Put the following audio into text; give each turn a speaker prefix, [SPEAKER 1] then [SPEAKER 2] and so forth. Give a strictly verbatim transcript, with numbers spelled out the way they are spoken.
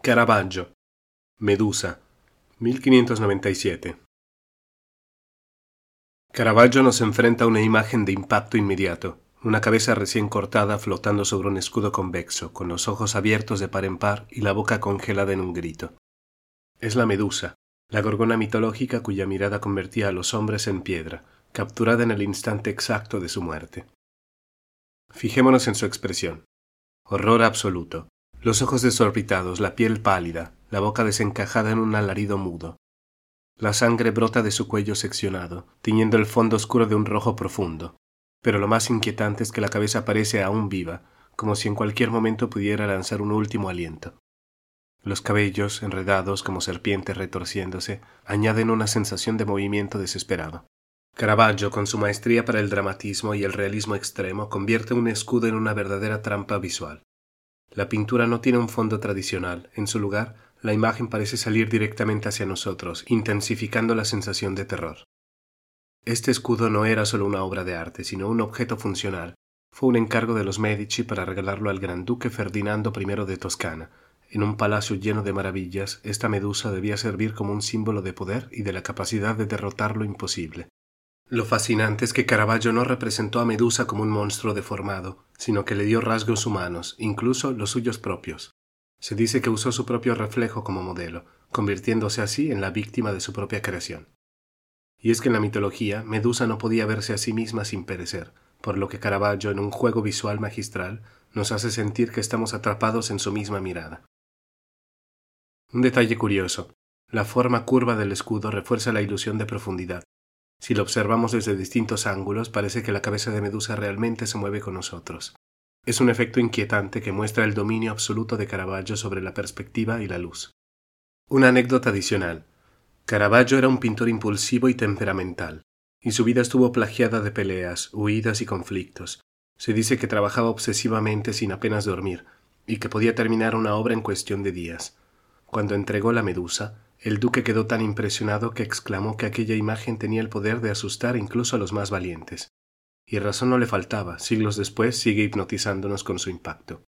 [SPEAKER 1] Caravaggio, Medusa, mil quinientos noventa y siete. Caravaggio nos enfrenta a una imagen de impacto inmediato, una cabeza recién cortada flotando sobre un escudo convexo, con los ojos abiertos de par en par y la boca congelada en un grito. Es la Medusa, la gorgona mitológica cuya mirada convertía a los hombres en piedra, capturada en el instante exacto de su muerte. Fijémonos en su expresión. Horror absoluto. Los ojos desorbitados, la piel pálida, la boca desencajada en un alarido mudo. La sangre brota de su cuello seccionado, tiñendo el fondo oscuro de un rojo profundo. Pero lo más inquietante es que la cabeza parece aún viva, como si en cualquier momento pudiera lanzar un último aliento. Los cabellos, enredados como serpientes retorciéndose, añaden una sensación de movimiento desesperado. Caravaggio, con su maestría para el dramatismo y el realismo extremo, convierte un escudo en una verdadera trampa visual. La pintura no tiene un fondo tradicional. En su lugar, la imagen parece salir directamente hacia nosotros, intensificando la sensación de terror. Este escudo no era solo una obra de arte, sino un objeto funcional. Fue un encargo de los Medici para regalarlo al gran duque Ferdinando primero de Toscana. En un palacio lleno de maravillas, esta medusa debía servir como un símbolo de poder y de la capacidad de derrotar lo imposible. Lo fascinante es que Caravaggio no representó a Medusa como un monstruo deformado, sino que le dio rasgos humanos, incluso los suyos propios. Se dice que usó su propio reflejo como modelo, convirtiéndose así en la víctima de su propia creación. Y es que en la mitología, Medusa no podía verse a sí misma sin perecer, por lo que Caravaggio, en un juego visual magistral, nos hace sentir que estamos atrapados en su misma mirada. Un detalle curioso. La forma curva del escudo refuerza la ilusión de profundidad. Si lo observamos desde distintos ángulos, parece que la cabeza de Medusa realmente se mueve con nosotros. Es un efecto inquietante que muestra el dominio absoluto de Caravaggio sobre la perspectiva y la luz. Una anécdota adicional. Caravaggio era un pintor impulsivo y temperamental, y su vida estuvo plagiada de peleas, huidas y conflictos. Se dice que trabajaba obsesivamente sin apenas dormir, y que podía terminar una obra en cuestión de días. Cuando entregó la Medusa, el duque quedó tan impresionado que exclamó que aquella imagen tenía el poder de asustar incluso a los más valientes. Y razón no le faltaba, siglos después sigue hipnotizándonos con su impacto.